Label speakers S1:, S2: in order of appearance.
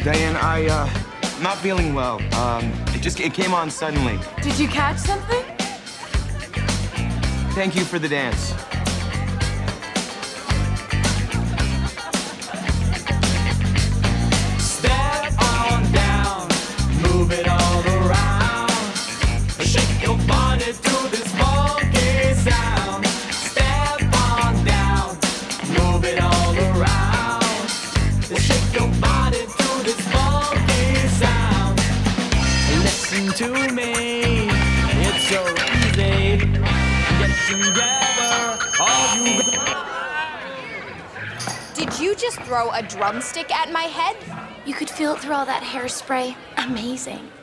S1: Diane, I'm not feeling well. It came on suddenly.
S2: Did you catch something?
S1: Thank you for the dance.
S3: Step on down, move it all around. Shake your body to this funky sound. Step on down, move it all around. Shake your body to this funky sound. Listen to me, it's so easy. Get together, all you.
S4: Did you just throw a drumstick at my head?
S5: You could feel it through all that hairspray. Amazing.